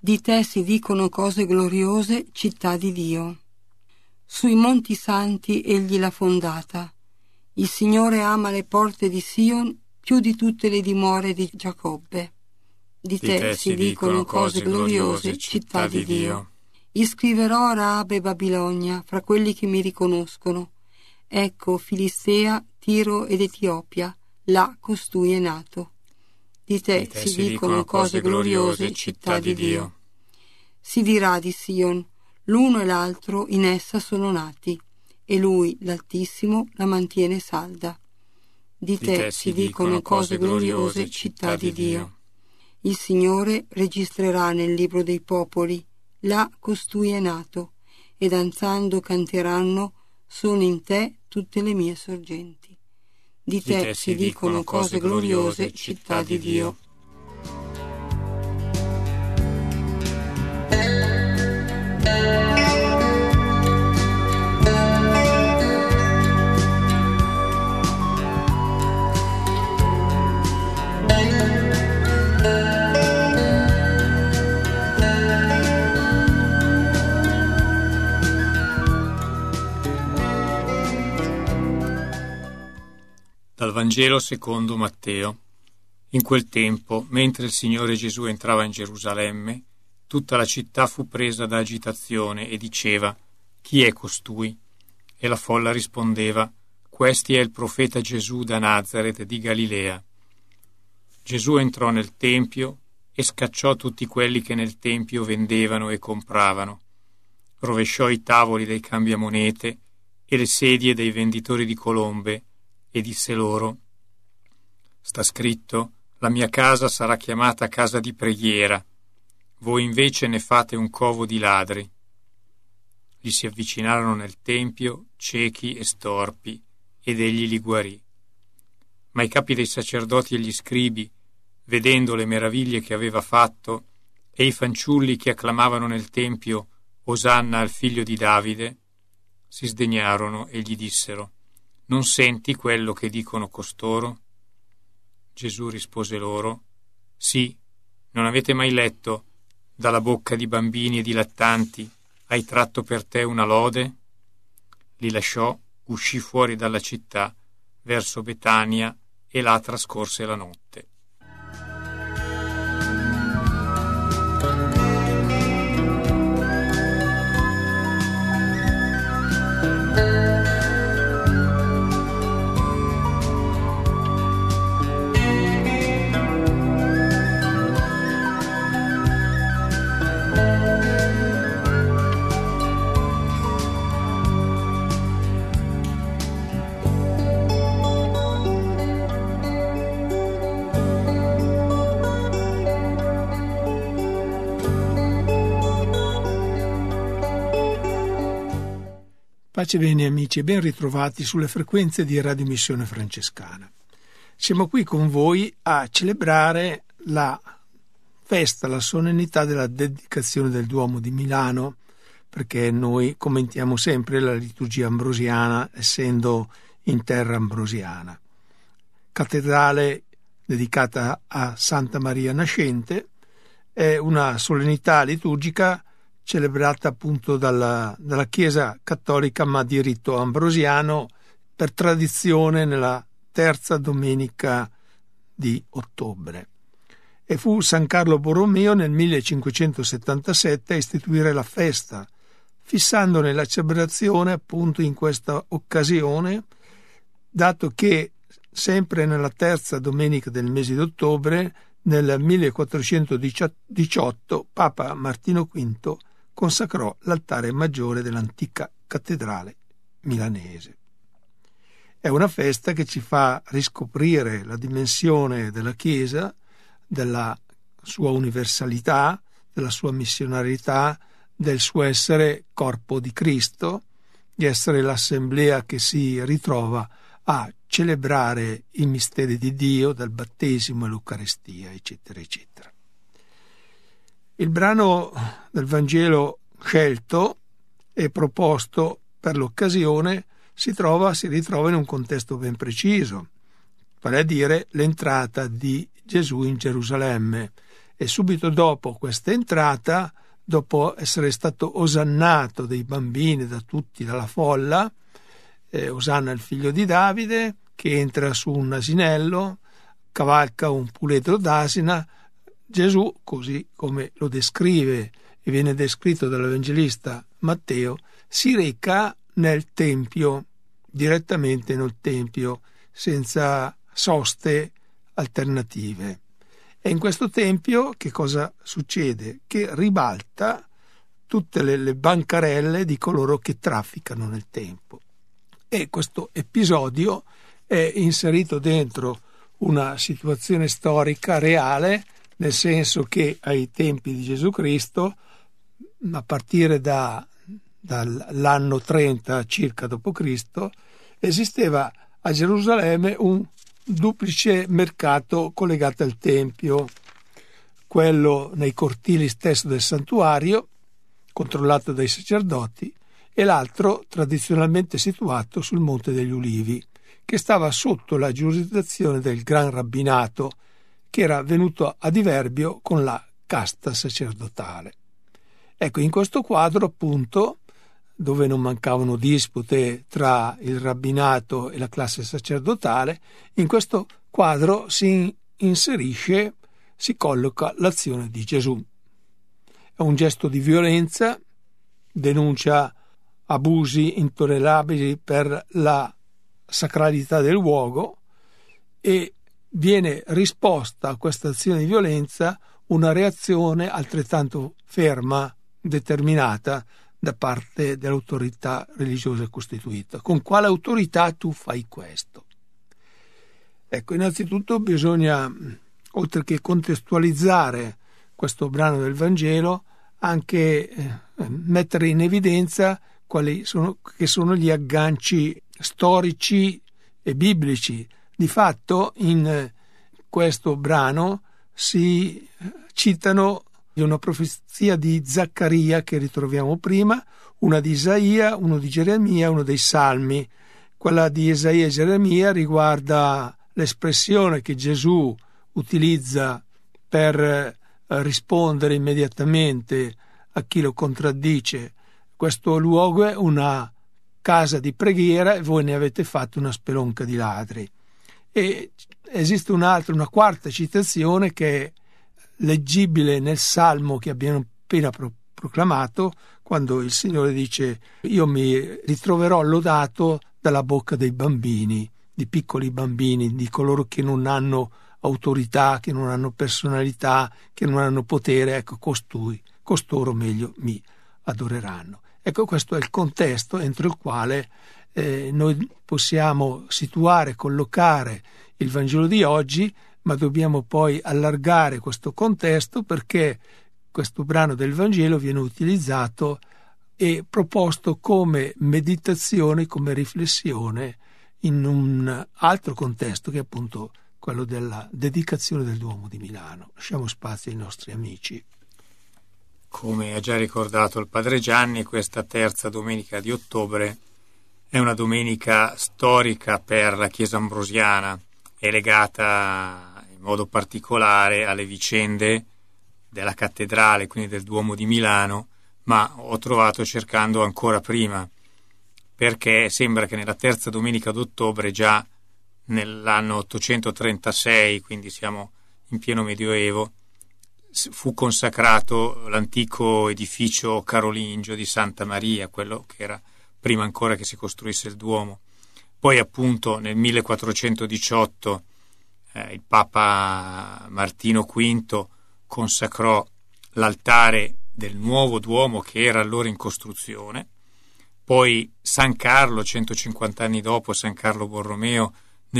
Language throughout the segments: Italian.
Di te si dicono cose gloriose, città di Dio. Sui monti santi egli l'ha fondata. Il Signore ama le porte di Sion più di tutte le dimore di Giacobbe. Di te si dicono cose gloriose, città di Dio. Iscriverò Raab e Babilonia fra quelli che mi riconoscono. Ecco, Filistea, Tiro ed Etiopia, là costui è nato. Di te si dicono cose gloriose, città di Dio. Si dirà di Sion, l'uno e l'altro in essa sono nati, e lui, l'Altissimo, la mantiene salda. Di te si dicono cose gloriose, città di Dio. Il Signore registrerà nel libro dei popoli, là costui è nato, e danzando canteranno, sono in te tutte le mie sorgenti. Di te si dicono cose gloriose, città di Dio. Dal Vangelo secondo Matteo. In quel tempo, mentre il Signore Gesù entrava in Gerusalemme, tutta la città fu presa da agitazione e diceva: «Chi è costui?» E la folla rispondeva: «Questi è il profeta Gesù da Nazaret di Galilea». Gesù entrò nel tempio e scacciò tutti quelli che nel tempio vendevano e compravano. Rovesciò i tavoli dei cambiamonete e le sedie dei venditori di colombe e disse loro: «Sta scritto, la mia casa sarà chiamata casa di preghiera, voi invece ne fate un covo di ladri». Gli si avvicinarono nel tempio ciechi e storpi, ed egli li guarì. Ma i capi dei sacerdoti e gli scribi, vedendo le meraviglie che aveva fatto, e i fanciulli che acclamavano nel tempio «Osanna al figlio di Davide», si sdegnarono e gli dissero: «Non senti quello che dicono costoro?» Gesù rispose loro: «Sì, non avete mai letto: dalla bocca di bambini e di lattanti hai tratto per te una lode?» Li lasciò, uscì fuori dalla città verso Betania e là trascorse la notte. Pace bene amici e ben ritrovati sulle frequenze di Radio Missione Francescana. Siamo qui con voi a celebrare la festa, la solennità della dedicazione del Duomo di Milano, perché noi commentiamo sempre la liturgia ambrosiana essendo in terra ambrosiana. Cattedrale dedicata a Santa Maria Nascente, è una solennità liturgica celebrata appunto dalla Chiesa cattolica ma di rito ambrosiano per tradizione nella terza domenica di ottobre. E fu San Carlo Borromeo nel 1577 a istituire la festa, fissandone la celebrazione appunto in questa occasione, dato che sempre nella terza domenica del mese di ottobre, nel 1418, Papa Martino V consacrò l'altare maggiore dell'antica cattedrale milanese. È una festa che ci fa riscoprire la dimensione della Chiesa, della sua universalità, della sua missionarietà, del suo essere corpo di Cristo, di essere l'assemblea che si ritrova a celebrare i misteri di Dio, dal battesimo all'Eucaristia, eccetera, eccetera. Il brano del Vangelo scelto e proposto per l'occasione si ritrova in un contesto ben preciso, vale a dire l'entrata di Gesù in Gerusalemme E subito dopo questa entrata, dopo essere stato osannato dai bambini, da tutti, dalla folla, Osanna il figlio di Davide, che entra su un asinello, cavalca un puledro d'asina, Gesù, così come lo descrive e viene descritto dall'Evangelista Matteo, si reca nel Tempio, direttamente nel Tempio, senza soste alternative. E in questo Tempio che cosa succede? Che ribalta tutte le bancarelle di coloro che trafficano nel Tempio. E questo episodio è inserito dentro una situazione storica reale, nel senso che ai tempi di Gesù Cristo, a partire dall'anno 30 circa d.C., esisteva a Gerusalemme un duplice mercato collegato al Tempio, quello nei cortili stesso del santuario, controllato dai sacerdoti, e l'altro tradizionalmente situato sul Monte degli Ulivi, che stava sotto la giurisdizione del Gran Rabbinato, che era venuto a diverbio con la casta sacerdotale. Ecco, in questo quadro, appunto, dove non mancavano dispute tra il rabbinato e la classe sacerdotale, in questo quadro si inserisce, si colloca l'azione di Gesù. È un gesto di violenza, denuncia abusi intollerabili per la sacralità del luogo, e viene risposta a questa azione di violenza una reazione altrettanto ferma, determinata da parte dell'autorità religiosa costituita. Con quale autorità tu fai questo? Ecco, innanzitutto bisogna, oltre che contestualizzare questo brano del Vangelo, anche mettere in evidenza quali sono gli agganci storici e biblici. Di fatto in questo brano si citano una profezia di Zaccaria che ritroviamo prima, una di Isaia, uno di Geremia, uno dei Salmi. Quella di Isaia e Geremia riguarda l'espressione che Gesù utilizza per rispondere immediatamente a chi lo contraddice. Questo luogo è una casa di preghiera e voi ne avete fatto una spelonca di ladri. E esiste una quarta citazione che è leggibile nel Salmo che abbiamo appena proclamato, quando il Signore dice: io mi ritroverò lodato dalla bocca dei bambini, di piccoli bambini, di coloro che non hanno autorità, che non hanno personalità, che non hanno potere. Ecco, costoro meglio mi adoreranno. Ecco, questo è il contesto entro il quale noi possiamo situare, collocare il Vangelo di oggi, ma dobbiamo poi allargare questo contesto, perché questo brano del Vangelo viene utilizzato e proposto come meditazione, come riflessione in un altro contesto, che è appunto quello della dedicazione del Duomo di Milano. Lasciamo spazio ai nostri amici. Come ha già ricordato il padre Gianni, questa terza domenica di ottobre è una domenica storica per la Chiesa ambrosiana, è legata in modo particolare alle vicende della cattedrale, quindi del Duomo di Milano, ma ho trovato cercando ancora prima, perché sembra che nella terza domenica d'ottobre, già nell'anno 836, quindi siamo in pieno Medioevo, fu consacrato l'antico edificio carolingio di Santa Maria, quello che era prima ancora che si costruisse il Duomo. Poi appunto nel 1418 il Papa Martino V consacrò l'altare del nuovo Duomo che era allora in costruzione. Poi San Carlo, 150 anni dopo, San Carlo Borromeo, nel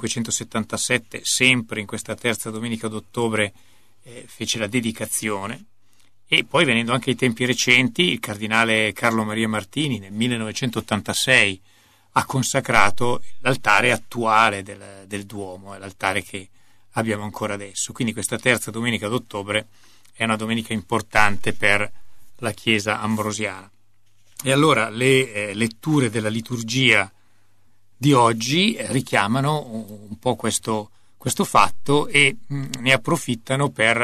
1577, sempre in questa terza domenica d'ottobre, fece la dedicazione. E poi, venendo anche ai tempi recenti, il cardinale Carlo Maria Martini nel 1986 ha consacrato l'altare attuale del Duomo, è l'altare che abbiamo ancora adesso. Quindi questa terza domenica d'ottobre è una domenica importante per la Chiesa ambrosiana. E allora le letture della liturgia di oggi richiamano un po' questo fatto e ne approfittano per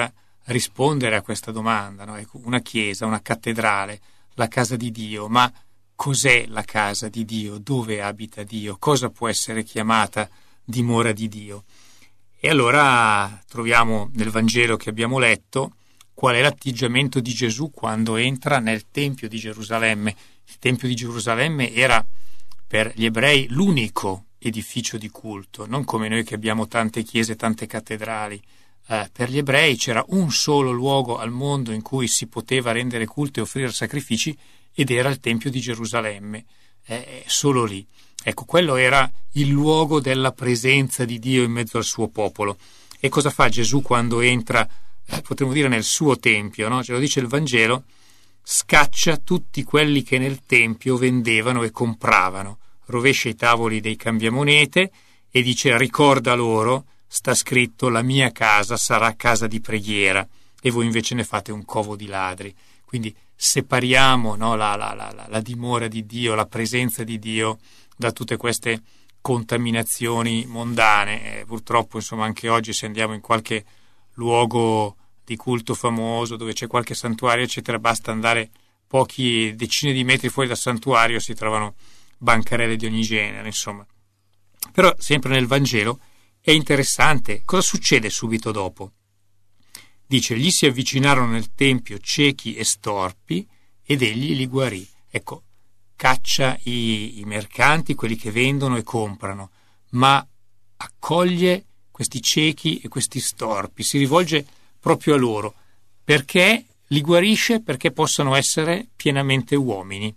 rispondere a questa domanda, no? Ecco, una chiesa, una cattedrale, la casa di Dio, ma cos'è la casa di Dio? Dove abita Dio? Cosa può essere chiamata dimora di Dio? E allora troviamo nel Vangelo che abbiamo letto qual è l'atteggiamento di Gesù quando entra nel Tempio di Gerusalemme. Il Tempio di Gerusalemme era per gli ebrei l'unico edificio di culto, non come noi che abbiamo tante chiese, tante cattedrali. Per gli ebrei c'era un solo luogo al mondo in cui si poteva rendere culto e offrire sacrifici, ed era il Tempio di Gerusalemme, solo lì. Ecco, quello era il luogo della presenza di Dio in mezzo al suo popolo. E cosa fa Gesù quando entra, potremmo dire, nel suo Tempio, no? Ce lo dice il Vangelo: scaccia tutti quelli che nel Tempio vendevano e compravano, rovescia i tavoli dei cambiamonete e dice: ricorda loro, sta scritto, la mia casa sarà casa di preghiera e voi invece ne fate un covo di ladri. Quindi separiamo, no, la dimora di Dio, la presenza di Dio da tutte queste contaminazioni mondane. Purtroppo, insomma, anche oggi, se andiamo in qualche luogo di culto famoso dove c'è qualche santuario eccetera, basta andare pochi decine di metri fuori dal santuario, si trovano bancarelle di ogni genere, insomma. Però sempre nel Vangelo è interessante cosa succede subito dopo. Dice: gli si avvicinarono nel tempio ciechi e storpi ed egli li guarì. Ecco, caccia i mercanti, quelli che vendono e comprano, ma accoglie questi ciechi e questi storpi, si rivolge proprio a loro, perché li guarisce, perché possano essere pienamente uomini,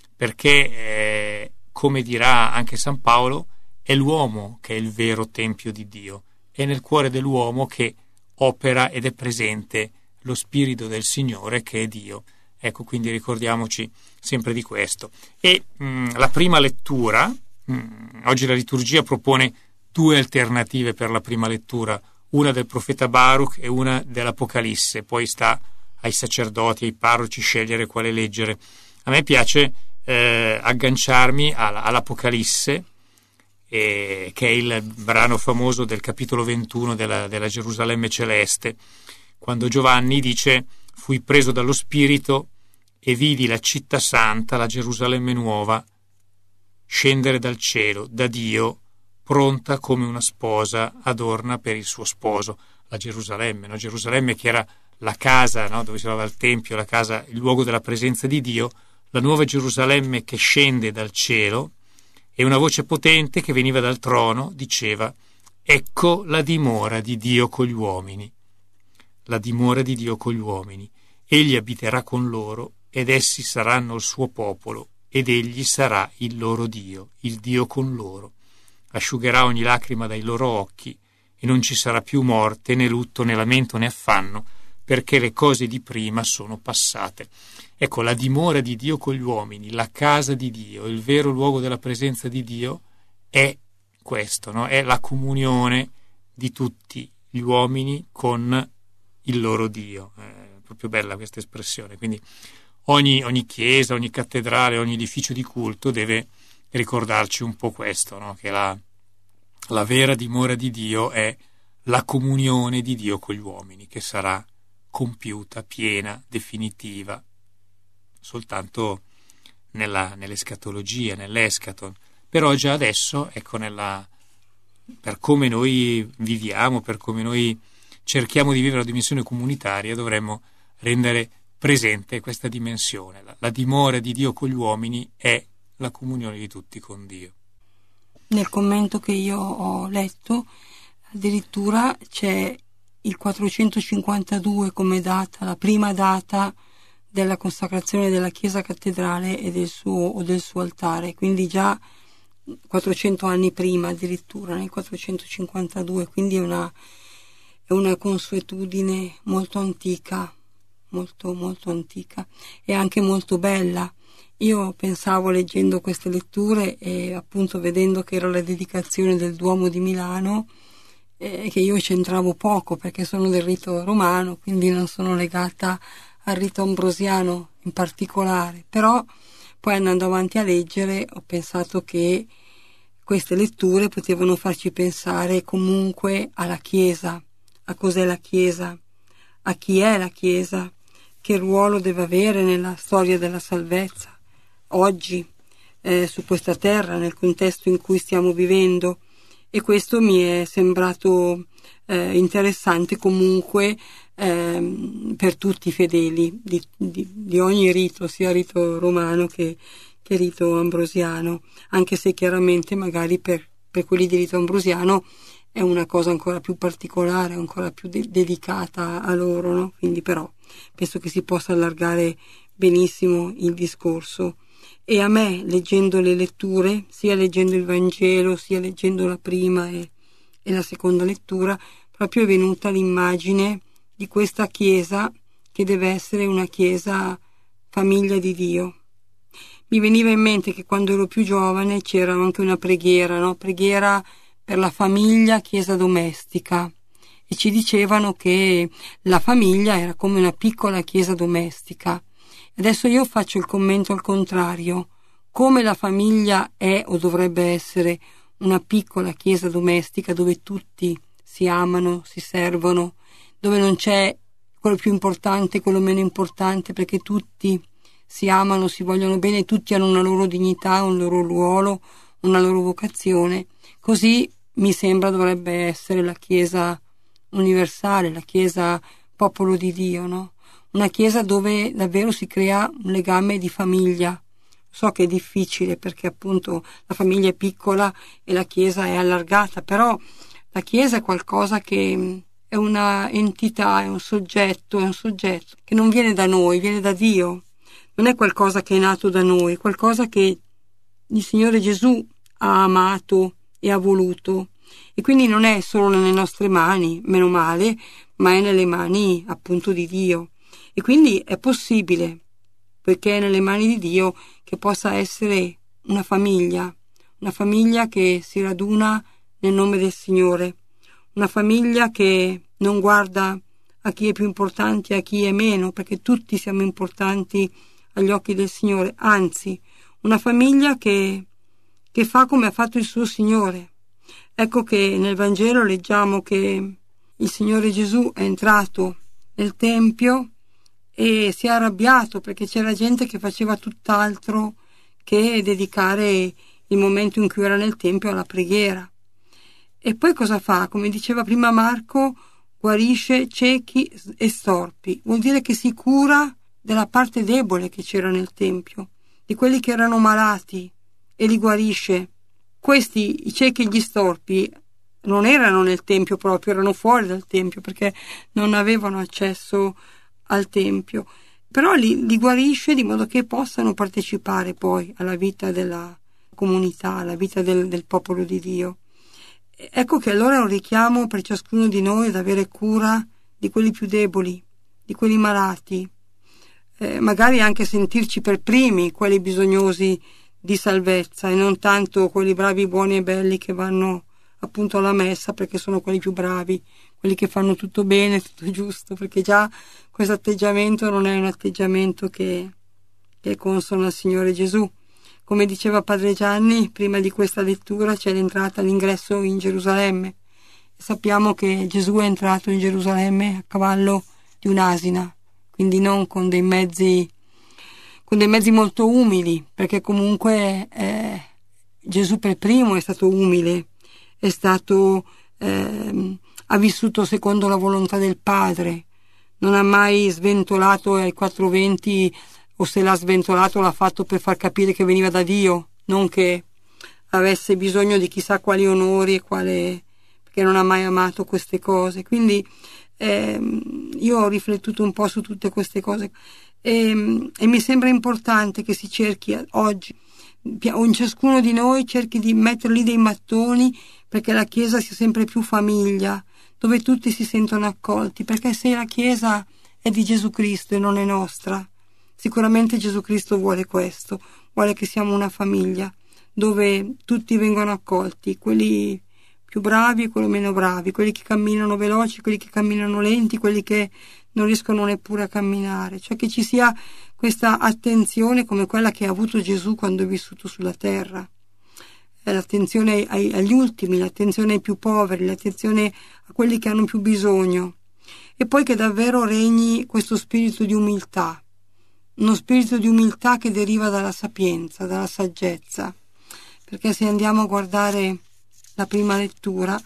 perché come dirà anche San Paolo, è l'uomo che è il vero tempio di Dio, è nel cuore dell'uomo che opera ed è presente lo Spirito del Signore, che è Dio. Ecco, quindi ricordiamoci sempre di questo. E la prima lettura, oggi la liturgia propone due alternative per la prima lettura, una del profeta Baruch e una dell'Apocalisse, poi sta ai sacerdoti, ai parroci scegliere quale leggere. A me piace agganciarmi all'Apocalisse, che è il brano famoso del capitolo 21 della Gerusalemme celeste, quando Giovanni dice: fui preso dallo Spirito e vidi la città santa, la Gerusalemme nuova, scendere dal cielo, da Dio, pronta come una sposa adorna per il suo sposo. La Gerusalemme, no? Gerusalemme che era la casa, no? Dove si trovava il Tempio, la casa, il luogo della presenza di Dio, la nuova Gerusalemme che scende dal cielo, e una voce potente che veniva dal trono diceva: ecco la dimora di Dio con gli uomini, la dimora di Dio con gli uomini, egli abiterà con loro ed essi saranno il suo popolo ed egli sarà il loro Dio, il Dio con loro. Asciugherà ogni lacrima dai loro occhi e non ci sarà più morte, né lutto, né lamento, né affanno, perché le cose di prima sono passate. Ecco, la dimora di Dio con gli uomini, la casa di Dio, il vero luogo della presenza di Dio è questo, no? È la comunione di tutti gli uomini con il loro Dio. È proprio bella questa espressione. Quindi ogni chiesa, ogni cattedrale, ogni edificio di culto deve ricordarci un po' questo, no? Che la vera dimora di Dio è la comunione di Dio con gli uomini, che sarà compiuta, piena, definitiva, soltanto nell'escatologia, nell'escaton. Però già adesso, ecco, per come noi viviamo, per come noi cerchiamo di vivere la dimensione comunitaria, dovremmo rendere presente questa dimensione. La dimora di Dio con gli uomini è la comunione di tutti con Dio. Nel commento che io ho letto, addirittura c'è il 452 come data, la prima data della consacrazione della chiesa cattedrale e del suo altare, quindi già 400 anni prima, addirittura nel 452, quindi è una consuetudine molto antica, molto molto antica e anche molto bella. Io pensavo, leggendo queste letture e appunto vedendo che era la dedicazione del Duomo di Milano, che io c'entravo poco perché sono del rito romano, quindi non sono legata al rito ambrosiano in particolare, però poi andando avanti a leggere ho pensato che queste letture potevano farci pensare comunque alla Chiesa, a cos'è la Chiesa, a chi è la Chiesa, che ruolo deve avere nella storia della salvezza, oggi, su questa terra, nel contesto in cui stiamo vivendo. E questo mi è sembrato interessante comunque per tutti i fedeli di ogni rito, sia rito romano che rito ambrosiano, anche se chiaramente magari per quelli di rito ambrosiano è una cosa ancora più particolare, ancora più dedicata a loro, no? Quindi però penso che si possa allargare benissimo il discorso. E a me, leggendo le letture, sia leggendo il Vangelo, sia leggendo la prima e la seconda lettura, proprio è venuta l'immagine di questa Chiesa che deve essere una Chiesa famiglia di Dio. Mi veniva in mente che quando ero più giovane c'era anche una preghiera, no? Preghiera per la famiglia, Chiesa domestica, e ci dicevano che la famiglia era come una piccola Chiesa domestica. Adesso io faccio il commento al contrario: come la famiglia è o dovrebbe essere una piccola Chiesa domestica dove tutti si amano, si servono, dove non c'è quello più importante, quello meno importante, perché tutti si amano, si vogliono bene, tutti hanno una loro dignità, un loro ruolo, una loro vocazione. Così mi sembra dovrebbe essere la Chiesa universale, la Chiesa popolo di Dio, no? Una Chiesa dove davvero si crea un legame di famiglia. So che è difficile perché appunto la famiglia è piccola e la Chiesa è allargata, però la Chiesa è qualcosa che è una entità, è un soggetto che non viene da noi, viene da Dio. Non è qualcosa che è nato da noi, è qualcosa che il Signore Gesù ha amato e ha voluto. E quindi non è solo nelle nostre mani, meno male, ma è nelle mani appunto di Dio. E quindi è possibile, perché è nelle mani di Dio, che possa essere una famiglia che si raduna nel nome del Signore, una famiglia che non guarda a chi è più importante e a chi è meno, perché tutti siamo importanti agli occhi del Signore, anzi, una famiglia che fa come ha fatto il suo Signore. Ecco che nel Vangelo leggiamo che il Signore Gesù è entrato nel Tempio e si è arrabbiato perché c'era gente che faceva tutt'altro che dedicare il momento in cui era nel Tempio alla preghiera. E poi cosa fa? Come diceva prima Marco, guarisce ciechi e storpi. Vuol dire che si cura della parte debole che c'era nel Tempio, di quelli che erano malati, e li guarisce. Questi, i ciechi e gli storpi, non erano nel Tempio proprio, erano fuori dal Tempio perché non avevano accesso al Tempio, però li guarisce di modo che possano partecipare poi alla vita della comunità, alla vita del popolo di Dio. Ecco che allora è un richiamo per ciascuno di noi ad avere cura di quelli più deboli, di quelli malati, magari anche sentirci per primi quelli bisognosi di salvezza e non tanto quelli bravi, buoni e belli che vanno appunto alla messa perché sono quelli più bravi, quelli che fanno tutto bene, tutto giusto, perché già questo atteggiamento non è un atteggiamento che è consono al Signore Gesù. Come diceva Padre Gianni, prima di questa lettura c'è l'ingresso in Gerusalemme. Sappiamo che Gesù è entrato in Gerusalemme a cavallo di un'asina, quindi non con dei mezzi molto umili, perché comunque Gesù per primo è stato umile, è stato ha vissuto secondo la volontà del Padre, non ha mai sventolato ai 4 venti, o se l'ha sventolato l'ha fatto per far capire che veniva da Dio, non che avesse bisogno di chissà quali onori perché non ha mai amato queste cose. Quindi io ho riflettuto un po' su tutte queste cose e mi sembra importante che si cerchi oggi, ciascuno di noi cerchi di mettere lì dei mattoni perché la Chiesa sia sempre più famiglia, dove tutti si sentono accolti, perché se la Chiesa è di Gesù Cristo e non è nostra, sicuramente Gesù Cristo vuole questo, vuole che siamo una famiglia dove tutti vengono accolti, quelli più bravi e quelli meno bravi, quelli che camminano veloci, quelli che camminano lenti, quelli che non riescono neppure a camminare, cioè che ci sia questa attenzione come quella che ha avuto Gesù quando è vissuto sulla terra, l'attenzione agli ultimi, l'attenzione ai più poveri, l'attenzione a quelli che hanno più bisogno. e poi che davvero regni questo spirito di umiltà, uno spirito di umiltà che deriva dalla sapienza, dalla saggezza, perché se andiamo a guardare la prima lettura,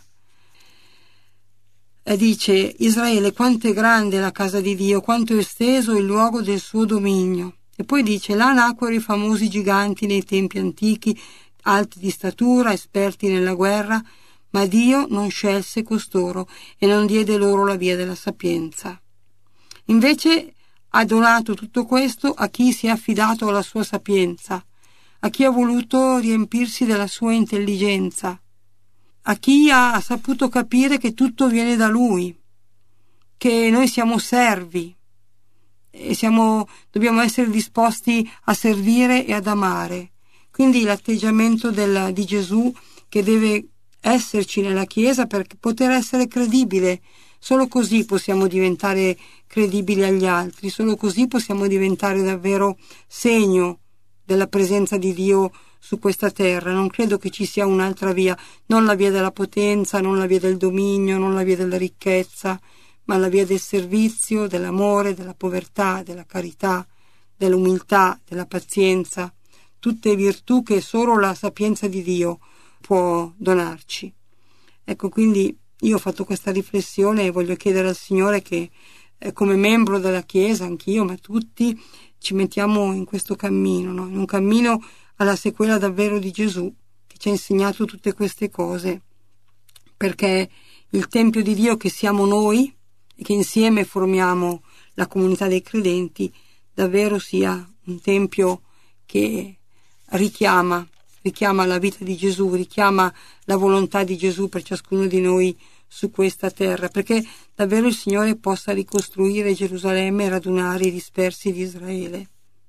dice: Israele, quanto è grande la casa di Dio, quanto è esteso il luogo del suo dominio. E poi dice: là nacquero i famosi giganti nei tempi antichi, alti di statura, esperti nella guerra, ma Dio non scelse costoro e non diede loro la via della sapienza. Invece ha donato tutto questo a chi si è affidato alla sua sapienza, a chi ha voluto riempirsi della sua intelligenza, a chi ha saputo capire che tutto viene da Lui, che noi siamo servi e dobbiamo essere disposti a servire e ad amare. Quindi l'atteggiamento di Gesù che deve esserci nella Chiesa per poter essere credibile. Solo così possiamo diventare credibili agli altri, solo così possiamo diventare davvero segno della presenza di Dio su questa terra. Non credo che ci sia un'altra via, non la via della potenza, non la via del dominio, non la via della ricchezza, ma la via del servizio, dell'amore, della povertà, della carità, dell'umiltà, della pazienza, tutte virtù che solo la sapienza di Dio può donarci. Ecco, quindi io ho fatto questa riflessione e voglio chiedere al Signore che come membro della Chiesa, anch'io, ma tutti, ci mettiamo in questo cammino, no? In un cammino alla sequela davvero di Gesù, che ci ha insegnato tutte queste cose, perché il Tempio di Dio che siamo noi e che insieme formiamo la comunità dei credenti, davvero sia un Tempio che richiama la vita di Gesù, richiama la volontà di Gesù per ciascuno di noi su questa terra, perché davvero il Signore possa ricostruire Gerusalemme e radunare i dispersi di Israele.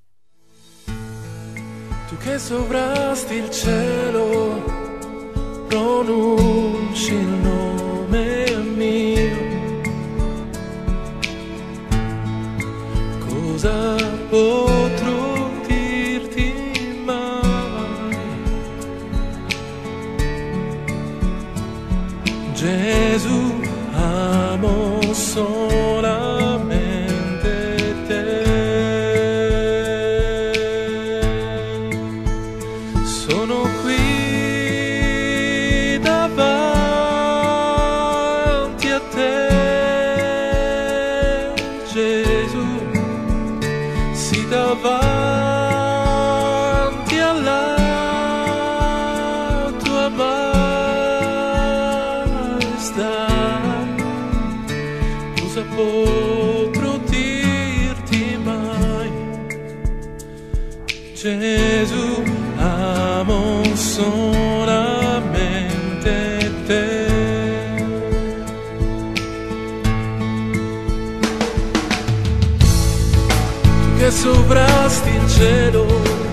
Tu che sovrasti il cielo, pronunci il nome mio, cosa potrò dirti mai? Gesù, amo solamente te. Sono qui davanti a te, Gesù, sì, davanti alla tua maestà. Cosa potrò dirti mai? Gesù, amo solamente te. Tu che sovrasti il cielo,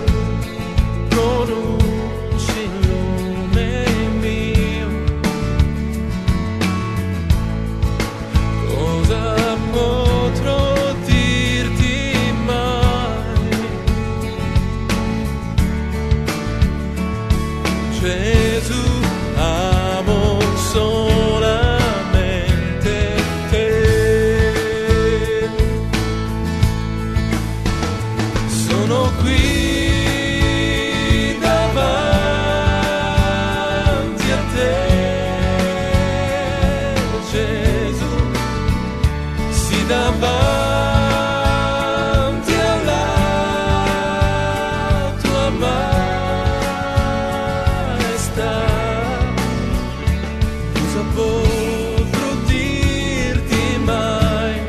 pronunci il nome mio, cosa potrò dirti mai? Gesù, amo solamente te. Sono qui davanti a te, Gesù, sì, davanti alla tua maestà. Cosa potrò dirti mai?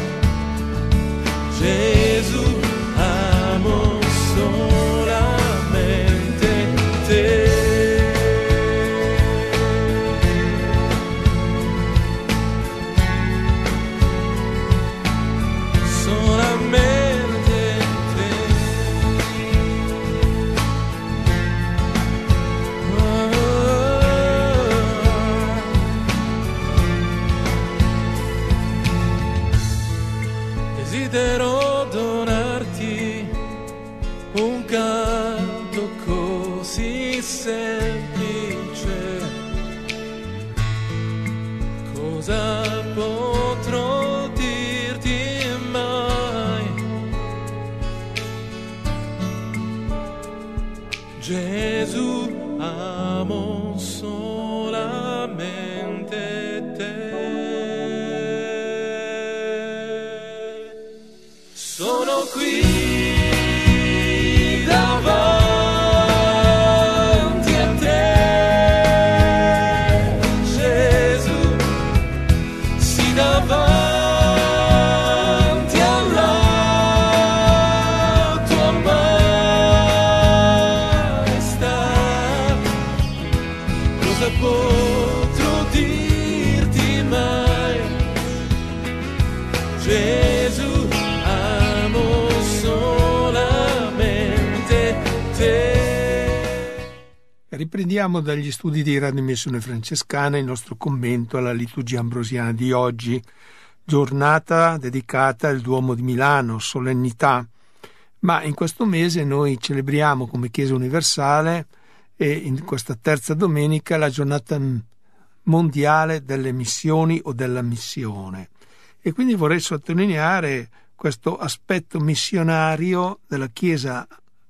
Gesù, amo solamente te. Solamente te. Desidero donarti un canto così semplice. Cosa potrò Gesù, amo solamente te. Sono qui davanti a te, Gesù, sì, davanti alla tua maestà. Cosa potrò dirti mai, Gesù, amo solamente te. Riprendiamo dagli studi di Radio Missione Francescana il nostro commento alla liturgia ambrosiana di oggi, giornata dedicata al Duomo di Milano, solennità. Ma in questo mese noi celebriamo come Chiesa Universale e in questa terza domenica la giornata mondiale delle missioni o della missione. E quindi vorrei sottolineare questo aspetto missionario della Chiesa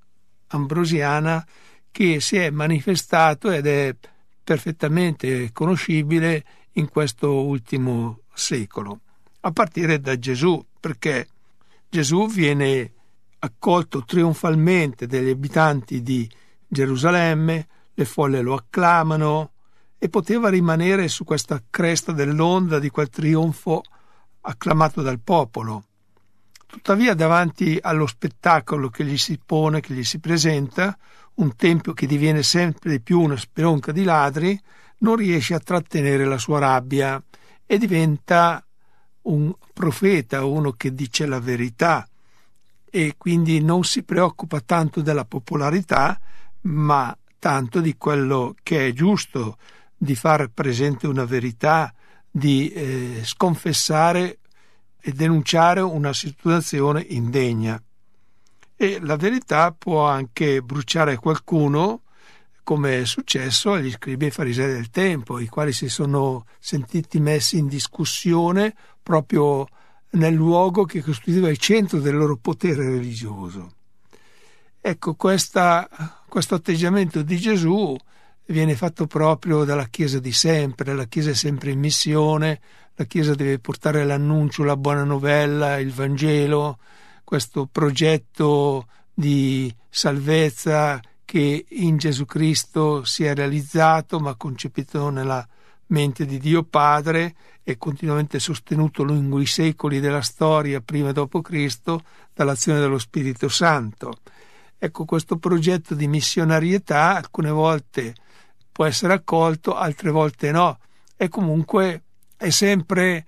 ambrosiana che si è manifestato ed è perfettamente conoscibile in questo ultimo secolo, a partire da Gesù, perché Gesù viene accolto trionfalmente dagli abitanti di Gerusalemme, le folle lo acclamano e poteva rimanere su questa cresta dell'onda di quel trionfo acclamato dal popolo. Tuttavia, davanti allo spettacolo che gli si pone, che gli si presenta, un tempio che diviene sempre di più una spelonca di ladri, non riesce a trattenere la sua rabbia e diventa un profeta, uno che dice la verità, e quindi non si preoccupa tanto della popolarità, ma tanto di quello che è giusto, di far presente una verità, di sconfessare e denunciare una situazione indegna. E la verità può anche bruciare qualcuno, come è successo agli scribi e farisei del tempo, i quali si sono sentiti messi in discussione proprio nel luogo che costituiva il centro del loro potere religioso. Ecco, questo atteggiamento di Gesù viene fatto proprio dalla Chiesa di sempre. La Chiesa è sempre in missione, la Chiesa deve portare l'annuncio, la buona novella, il Vangelo, questo progetto di salvezza che in Gesù Cristo si è realizzato, ma concepito nella mente di Dio Padre e continuamente sostenuto lungo i secoli della storia, prima e dopo Cristo, dall'azione dello Spirito Santo. Ecco, questo progetto di missionarietà alcune volte può essere accolto, altre volte no, e comunque è sempre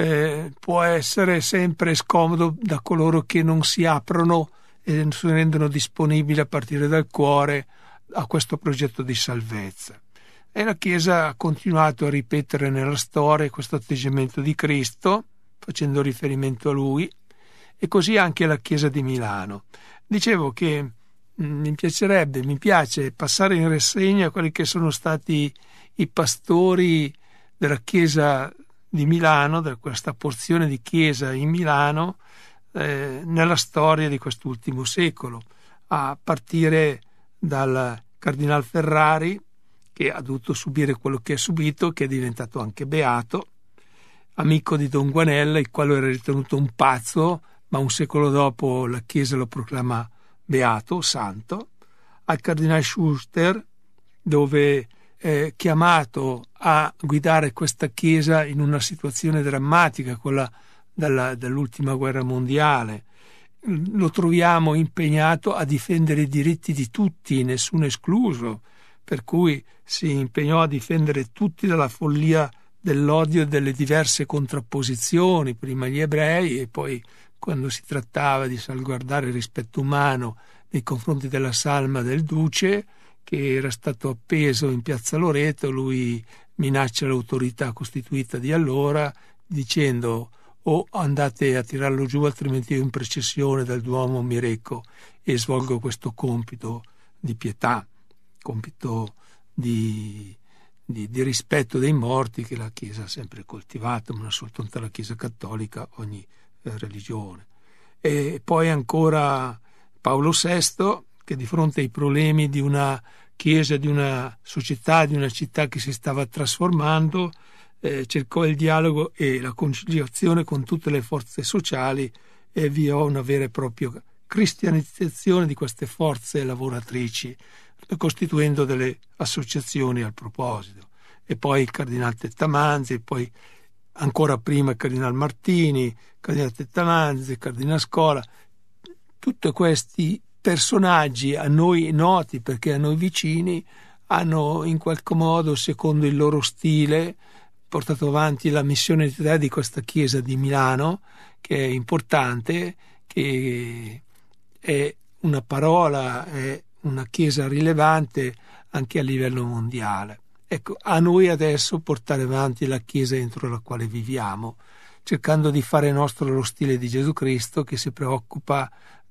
può essere sempre scomodo da coloro che non si aprono e non si rendono disponibili a partire dal cuore a questo progetto di salvezza. E la Chiesa ha continuato a ripetere nella storia questo atteggiamento di Cristo, facendo riferimento a Lui, e così anche la Chiesa di Milano. Dicevo che mi piace passare in rassegna quelli che sono stati i pastori della Chiesa di Milano, da questa porzione di Chiesa in Milano, nella storia di quest'ultimo secolo, a partire dal Cardinal Ferrari, che ha dovuto subire quello che ha subito, che è diventato anche beato, amico di Don Guanella, il quale era ritenuto un pazzo, ma un secolo dopo la Chiesa lo proclama beato, santo, al Cardinal Schuster, dove è chiamato a guidare questa Chiesa in una situazione drammatica, quella dell'ultima guerra mondiale. Lo troviamo impegnato a difendere i diritti di tutti, nessuno escluso, per cui si impegnò a difendere tutti dalla follia dell'odio e delle diverse contrapposizioni, prima gli ebrei e poi, quando si trattava di salvaguardare il rispetto umano nei confronti della salma del duce, che era stato appeso in piazza Loreto, lui minaccia l'autorità costituita di allora dicendo: o andate a tirarlo giù, altrimenti io in processione dal Duomo mi reco e svolgo questo compito di pietà, compito di rispetto dei morti che la Chiesa ha sempre coltivato, ma non soltanto la Chiesa cattolica, ogni religione. E poi ancora Paolo VI, che di fronte ai problemi di una chiesa, di una società, di una città che si stava trasformando, cercò il dialogo e la conciliazione con tutte le forze sociali e avviò una vera e propria cristianizzazione di queste forze lavoratrici, costituendo delle associazioni al proposito. E poi il Cardinal Tettamanzi, e poi ancora prima il Cardinal Martini, il Cardinal Tettamanzi, il Cardinal Scola, tutti questi personaggi a noi noti perché a noi vicini hanno in qualche modo, secondo il loro stile, portato avanti la missionalità di questa chiesa di Milano, che è importante, che è una parola, è una chiesa rilevante anche a livello mondiale. Ecco, a noi adesso portare avanti la chiesa entro la quale viviamo, cercando di fare nostro lo stile di Gesù Cristo, che si preoccupa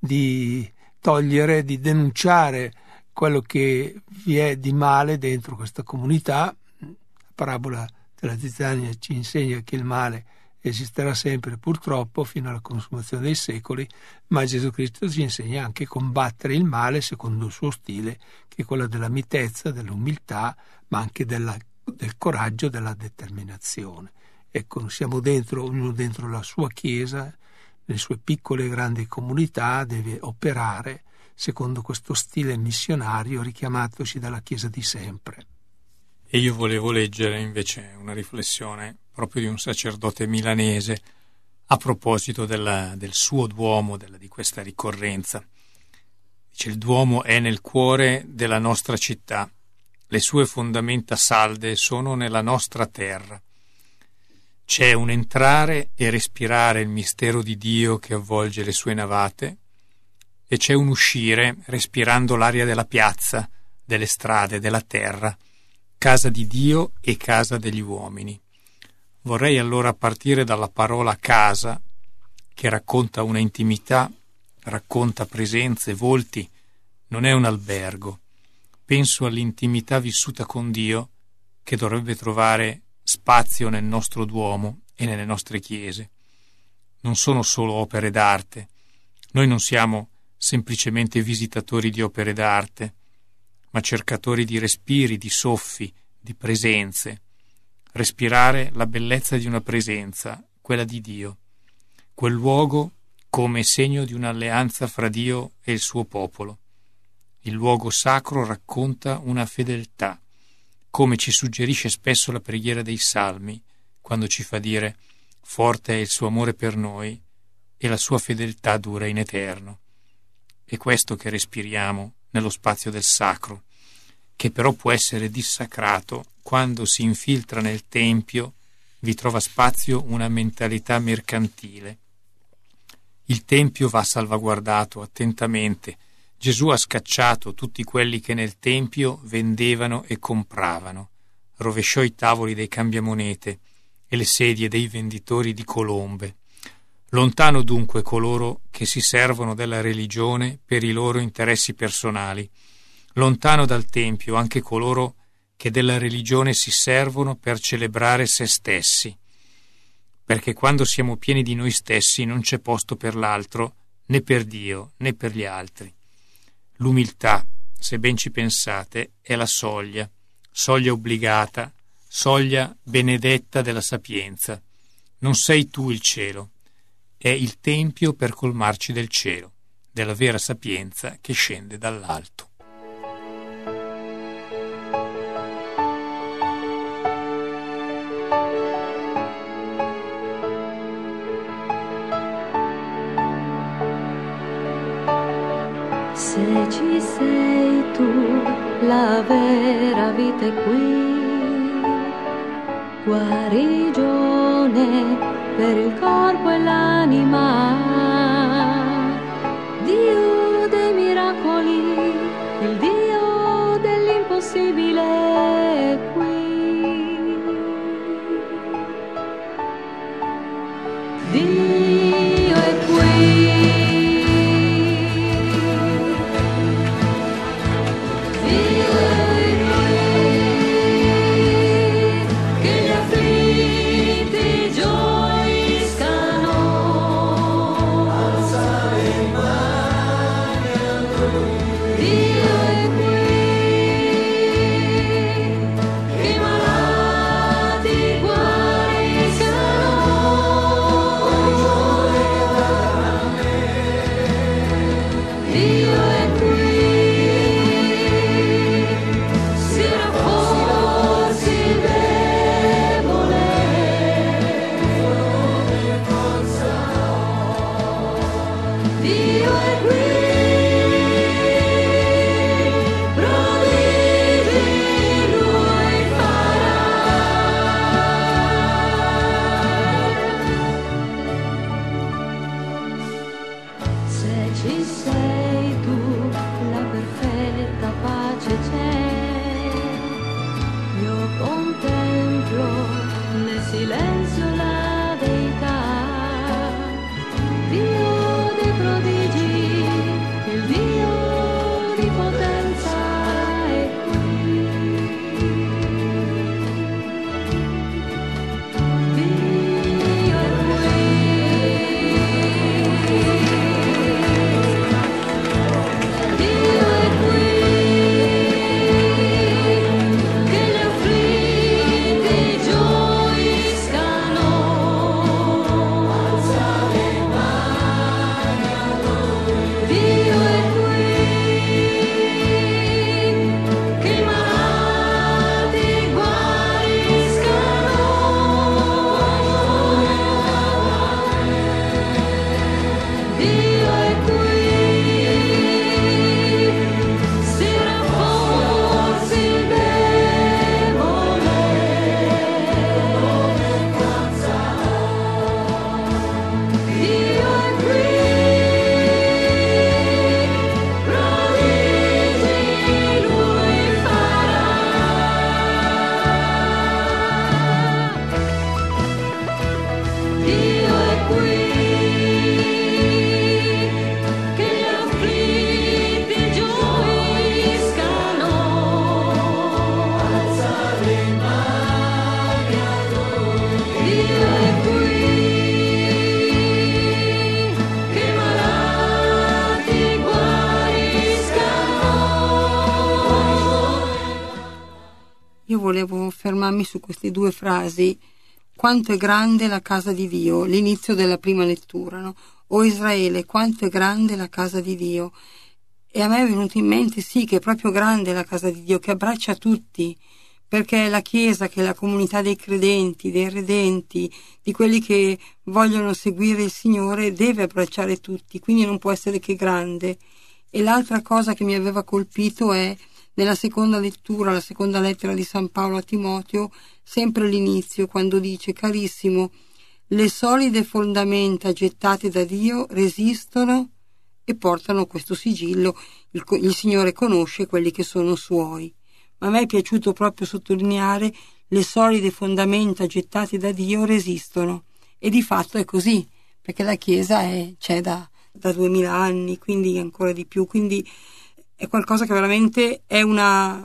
di togliere, di denunciare quello che vi è di male dentro questa comunità. La parabola della zizzania ci insegna che il male esisterà sempre, purtroppo, fino alla consumazione dei secoli, ma Gesù Cristo ci insegna anche a combattere il male secondo il suo stile, che è quello della mitezza, dell'umiltà, ma anche del coraggio, della determinazione. Ecco, siamo dentro, ognuno dentro la sua chiesa, le sue piccole e grandi comunità, deve operare secondo questo stile missionario richiamatoci dalla Chiesa di sempre. E io volevo leggere invece una riflessione proprio di un sacerdote milanese a proposito del suo Duomo, di questa ricorrenza. Dice: il Duomo è nel cuore della nostra città, le sue fondamenta salde sono nella nostra terra. C'è un entrare e respirare il mistero di Dio che avvolge le sue navate, e c'è un uscire respirando l'aria della piazza, delle strade, della terra, casa di Dio e casa degli uomini. Vorrei allora partire dalla parola casa, che racconta una intimità, racconta presenze, volti, non è un albergo. Penso all'intimità vissuta con Dio, che dovrebbe trovare spazio nel nostro Duomo e nelle nostre chiese. Non sono solo opere d'arte. Noi non siamo semplicemente visitatori di opere d'arte, ma cercatori di respiri, di soffi, di presenze. Respirare la bellezza di una presenza, quella di Dio. Quel luogo come segno di un'alleanza fra Dio e il suo popolo. Il luogo sacro racconta una fedeltà, come ci suggerisce spesso la preghiera dei Salmi, quando ci fa dire: forte è il suo amore per noi e la sua fedeltà dura in eterno. È questo che respiriamo nello spazio del sacro, che però può essere dissacrato quando si infiltra nel tempio, vi trova spazio una mentalità mercantile. Il tempio va salvaguardato attentamente. Gesù ha scacciato tutti quelli che nel tempio vendevano e compravano, rovesciò i tavoli dei cambiamonete e le sedie dei venditori di colombe. Lontano dunque coloro che si servono della religione per i loro interessi personali, lontano dal tempio anche coloro che della religione si servono per celebrare se stessi, perché quando siamo pieni di noi stessi non c'è posto per l'altro, né per Dio né per gli altri. L'umiltà, se ben ci pensate, è la soglia obbligata, soglia benedetta della sapienza. Non sei tu il cielo, è il tempio per colmarci del cielo, della vera sapienza che scende dall'alto. Se ci sei tu, la vera vita è qui, guarigione per il corpo e l'anima, Dio dei miracoli, il Dio dell'impossibile è qui. Dio è qui. Io volevo fermarmi su queste due frasi. Quanto è grande la casa di Dio, l'inizio della prima lettura, no? O Israele, quanto è grande la casa di Dio. E a me è venuto in mente, sì, che è proprio grande la casa di Dio, che abbraccia tutti, perché la Chiesa, che è la comunità dei credenti, dei redenti, di quelli che vogliono seguire il Signore, deve abbracciare tutti, quindi non può essere che grande. E l'altra cosa che mi aveva colpito è nella seconda lettura, la seconda lettera di San Paolo a Timoteo, sempre all'inizio, quando dice: carissimo, le solide fondamenta gettate da Dio resistono e portano questo sigillo, il Signore conosce quelli che sono suoi. Ma a me è piaciuto proprio sottolineare: le solide fondamenta gettate da Dio resistono, e di fatto è così, perché la Chiesa c'è da 2000 anni, quindi ancora di più, quindi è qualcosa che veramente è un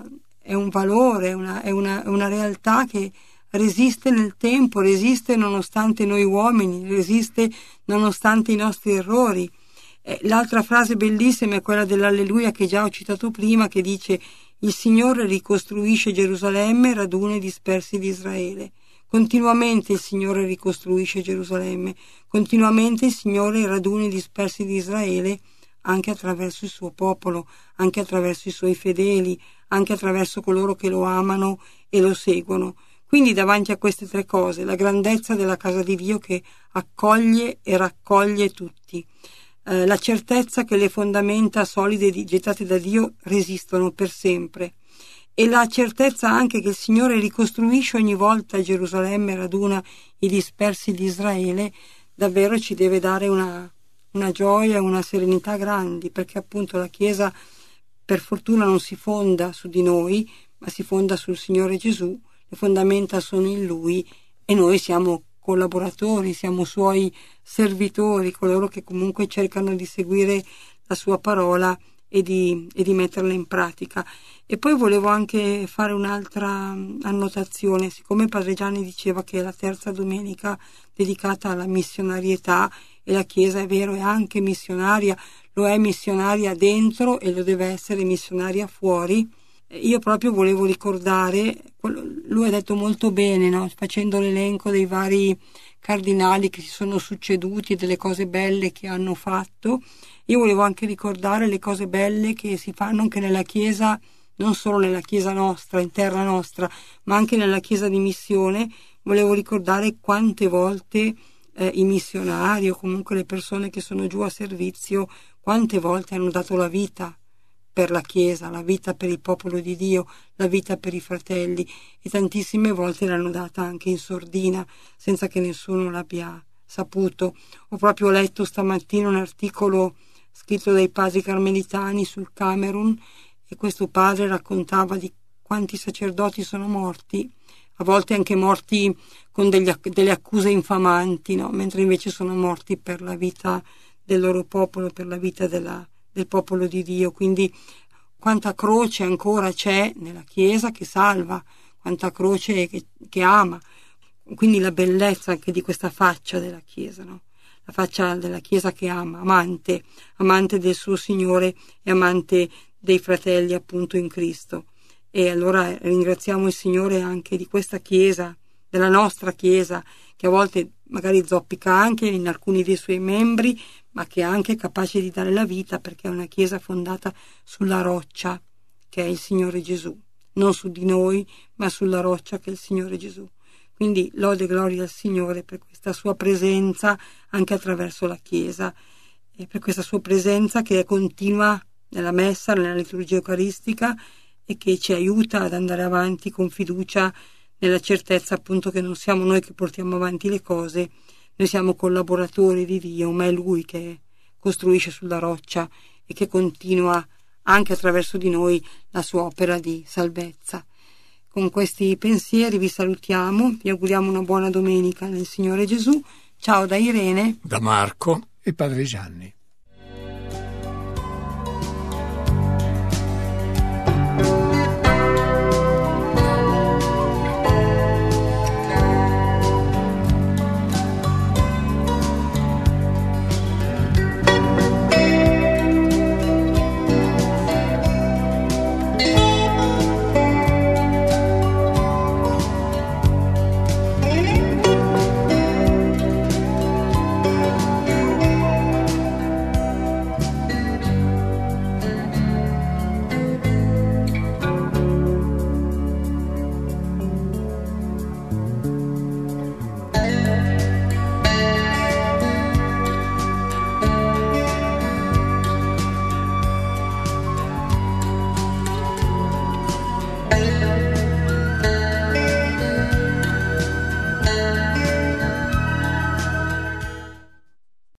valore, è una realtà che resiste nel tempo, resiste nonostante noi uomini, resiste nonostante i nostri errori. L'altra frase bellissima è quella dell'Alleluia che già ho citato prima, che dice: il Signore ricostruisce Gerusalemme, radune dispersi di Israele. Continuamente il Signore ricostruisce Gerusalemme, continuamente il Signore raduna i dispersi di Israele, anche attraverso il suo popolo, anche attraverso i suoi fedeli, anche attraverso coloro che lo amano e lo seguono. Quindi davanti a queste tre cose, la grandezza della casa di Dio che accoglie e raccoglie tutti, la certezza che le fondamenta solide gettate da Dio resistono per sempre, e la certezza anche che il Signore ricostruisce ogni volta Gerusalemme, raduna i dispersi di Israele, davvero ci deve dare una gioia e una serenità grandi, perché appunto la Chiesa per fortuna non si fonda su di noi, ma si fonda sul Signore Gesù, le fondamenta sono in Lui e noi siamo collaboratori, siamo Suoi servitori, coloro che comunque cercano di seguire la Sua parola e di metterla in pratica. E poi volevo anche fare un'altra annotazione, siccome Padre Gianni diceva che è la terza domenica dedicata alla missionarietà, e la Chiesa, è vero, è anche missionaria, lo è missionaria dentro e lo deve essere missionaria fuori. Io proprio volevo ricordare lui ha detto molto bene, no? Facendo l'elenco dei vari cardinali che si sono succeduti e delle cose belle che hanno fatto. Io volevo anche ricordare le cose belle che si fanno anche nella Chiesa, non solo nella Chiesa nostra, interna nostra, ma anche nella Chiesa di missione. Volevo ricordare quante volte i missionari o comunque le persone che sono giù a servizio, quante volte hanno dato la vita per la Chiesa, la vita per il popolo di Dio, la vita per i fratelli, e tantissime volte l'hanno data anche in sordina, senza che nessuno l'abbia saputo. Ho proprio letto stamattina un articolo scritto dai padri carmelitani sul Camerun, e questo padre raccontava di quanti sacerdoti sono morti, a volte anche morti con delle accuse infamanti, no? Mentre invece sono morti per la vita del loro popolo, per la vita del popolo di Dio. Quindi quanta croce ancora c'è nella Chiesa che salva, quanta croce che ama. Quindi la bellezza anche di questa faccia della Chiesa, no? La faccia della Chiesa che ama, amante del suo Signore e amante dei fratelli appunto in Cristo. E allora ringraziamo il Signore anche di questa Chiesa, della nostra Chiesa, che a volte magari zoppica anche in alcuni dei suoi membri, ma che è anche capace di dare la vita, perché è una Chiesa fondata sulla roccia che è il Signore Gesù, non su di noi, ma sulla roccia che è il Signore Gesù. Quindi lode e gloria al Signore per questa sua presenza anche attraverso la Chiesa, e per questa sua presenza che è continua nella messa, nella liturgia eucaristica, e che ci aiuta ad andare avanti con fiducia, nella certezza appunto che non siamo noi che portiamo avanti le cose, noi siamo collaboratori di Dio, ma è Lui che costruisce sulla roccia e che continua anche attraverso di noi la sua opera di salvezza. Con questi pensieri vi salutiamo, vi auguriamo una buona domenica nel Signore Gesù. Ciao da Irene, da Marco e Padre Gianni.